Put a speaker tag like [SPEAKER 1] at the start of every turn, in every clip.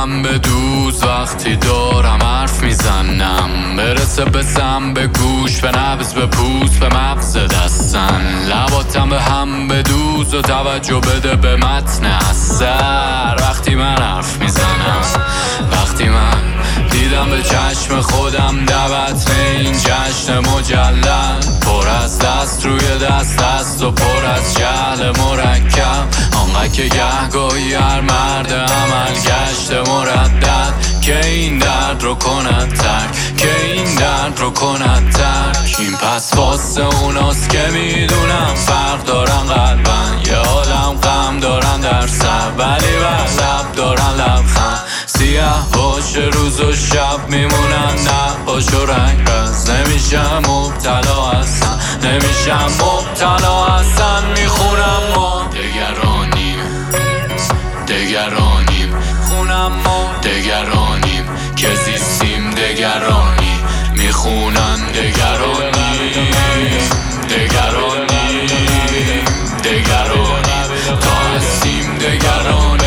[SPEAKER 1] دلم به دوز وقتی دارم حرف میزنم، برسه به سم، به گوش، به نبض، به پوست، به مغز دستن. لباتم به هم بدوز و توجه بده به متن اثر. وقتی من حرف میزنم، وقتی من دیدم به چشم خودم دعوت این جشن مجلل، پر از دست روی دست است و پر از جهل مرکب. آنقدر که گهگاهی هر مرد عمل گشت مردد که این درد رو کند ترک، که این درد رو کند ترک. این پس واسه اوناست که میدونم فرق دارن قلبن، یه عالم غم دارن در سر، ولی بر لب دارن لبخند. سیاه باشه روز و شب میمونن، نه باش و رنگ رز. نمیشم مبتلا هستن، نمیشم مبتلا هستن. میخونم ما دگرانیم، دگرانیم، خونم ما دگرانیم که زیستیم دگرانی. میخونن دگرانی، دگرانی، دگرانی، تا هستیم دگرانی.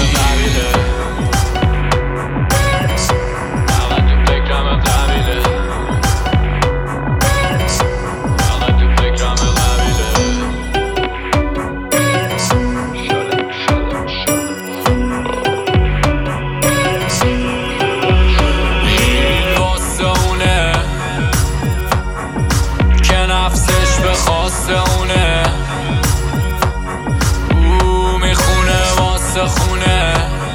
[SPEAKER 1] نفسش به خواست اونه، او میخونه واسه خونه،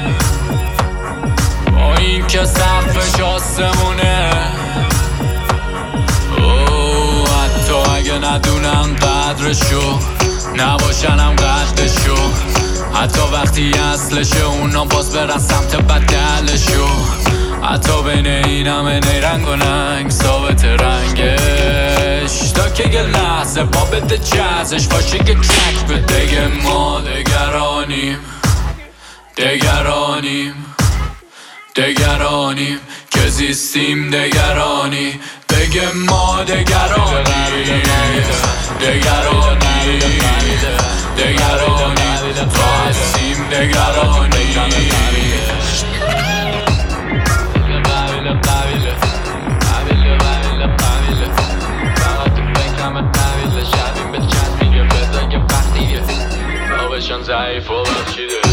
[SPEAKER 1] با این که سقفش آسمونه. او حتی اگه ندونم قدرشو، نباشنم قدشو، حتی وقتی اصلشه اونا باز برن سمت بدلشو. حتی بین این همه نیرنگ و ننگ ثابت رنگش، تا که یه لحظه با بده جزش باشه که تک به دگه. ما دگرانیم، دگرانیم، دگرانیم که زیستیم دگرانی. بگه ما دگرانیم، دگرانی، دگرانی، تا هستیم دگرانی. بشن ضعیف و بخشیده.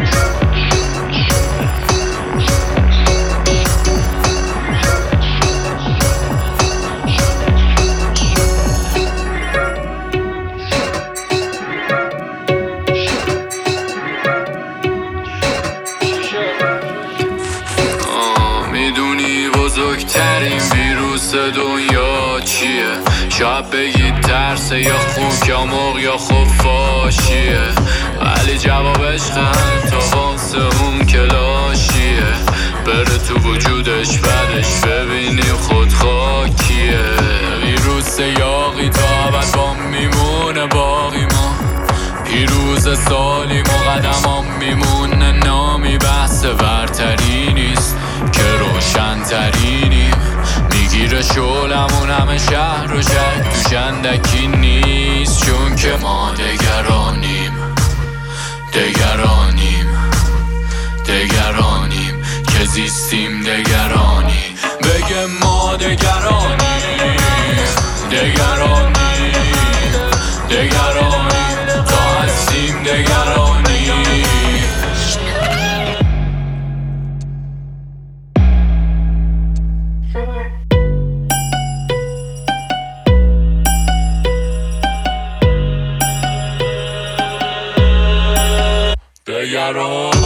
[SPEAKER 1] میدونی بزرگترین ویروس دنیا چیه؟ شاید بگید ترسه یا خوک یا مرغ یا خفاشیه، ولی جوابش خند تا واسه اون که لاشیه. بره تو وجودش بعدش ببینیم خود خاکیه. ویروس یاقی تا ابد با میمونه باقی ما، پیروز سالیم و قدمام میمونه. نامی بحث برتری نیست که روشن ترینیم، میگیره شعلمون همه شهر و شک توش اندکی نیست. چون که ما دگرانیم، دگرانیم، دگرانیم که زیستیم دگرانی. بگه ما دگرانیم، دگرانی، دگرانی، تا هستیم دگرانی. دگرانی.